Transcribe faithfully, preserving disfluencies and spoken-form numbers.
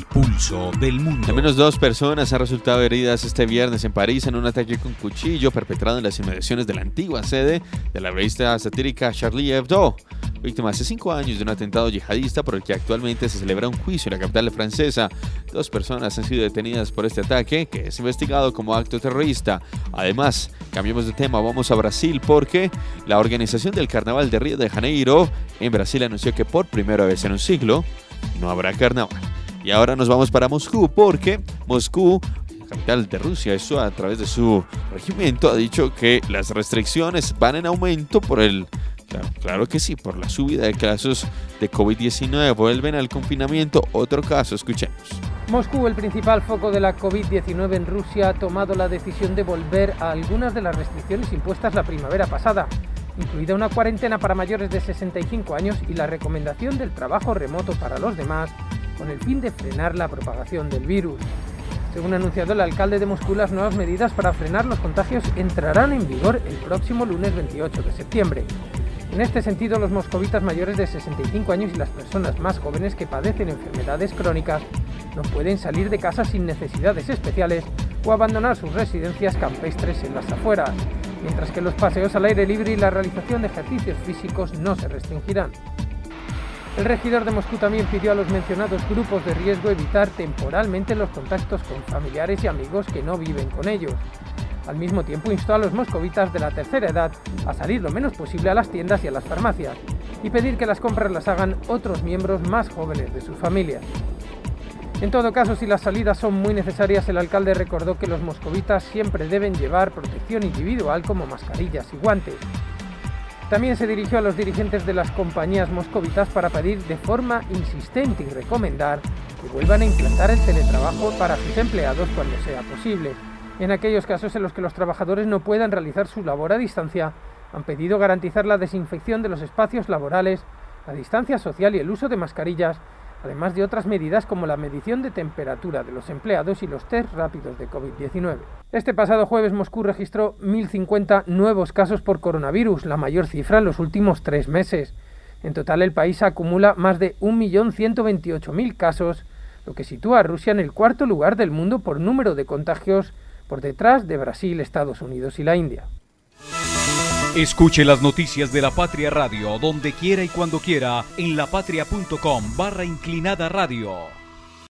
El pulso del mundo. Al menos dos personas han resultado heridas este viernes en París en un ataque con cuchillo perpetrado en las inmediaciones de la antigua sede de la revista satírica Charlie Hebdo, víctima hace cinco años de un atentado yihadista por el que actualmente se celebra un juicio en la capital francesa. Dos personas han sido detenidas por este ataque, que es investigado como acto terrorista. Además, cambiamos de tema, vamos a Brasil porque la organización del Carnaval de Río de Janeiro en Brasil anunció que por primera vez en un siglo no habrá carnaval. Y ahora nos vamos para Moscú porque Moscú, capital de Rusia, eso a través de su regimiento ha dicho que las restricciones van en aumento por el... Claro, claro que sí, por la subida de casos de COVID diecinueve. Vuelven al confinamiento. Otro caso, escuchemos. Moscú, el principal foco de la COVID diecinueve en Rusia, ha tomado la decisión de volver a algunas de las restricciones impuestas la primavera pasada, incluida una cuarentena para mayores de sesenta y cinco años y la recomendación del trabajo remoto para los demás, con el fin de frenar la propagación del virus. Según ha anunciado el alcalde de Moscú, las nuevas medidas para frenar los contagios entrarán en vigor el próximo lunes veintiocho de septiembre. En este sentido, los moscovitas mayores de sesenta y cinco años y las personas más jóvenes que padecen enfermedades crónicas no pueden salir de casa sin necesidades especiales o abandonar sus residencias campestres en las afueras, mientras que los paseos al aire libre y la realización de ejercicios físicos no se restringirán. El regidor de Moscú también pidió a los mencionados grupos de riesgo evitar temporalmente los contactos con familiares y amigos que no viven con ellos. Al mismo tiempo instó a los moscovitas de la tercera edad a salir lo menos posible a las tiendas y a las farmacias y pedir que las compras las hagan otros miembros más jóvenes de sus familias. En todo caso, si las salidas son muy necesarias, el alcalde recordó que los moscovitas siempre deben llevar protección individual como mascarillas y guantes. También se dirigió a los dirigentes de las compañías moscovitas para pedir de forma insistente y recomendar que vuelvan a implantar el teletrabajo para sus empleados cuando sea posible. En aquellos casos en los que los trabajadores no puedan realizar su labor a distancia, han pedido garantizar la desinfección de los espacios laborales, la distancia social y el uso de mascarillas, además de otras medidas como la medición de temperatura de los empleados y los test rápidos de COVID diecinueve. Este pasado jueves Moscú registró mil cincuenta nuevos casos por coronavirus, la mayor cifra en los últimos tres meses. En total el país acumula más de un millón ciento veintiocho mil casos, lo que sitúa a Rusia en el cuarto lugar del mundo por número de contagios, por detrás de Brasil, Estados Unidos y la India. Escuche las noticias de La Patria Radio donde quiera y cuando quiera en lapatria punto com barra inclinada radio.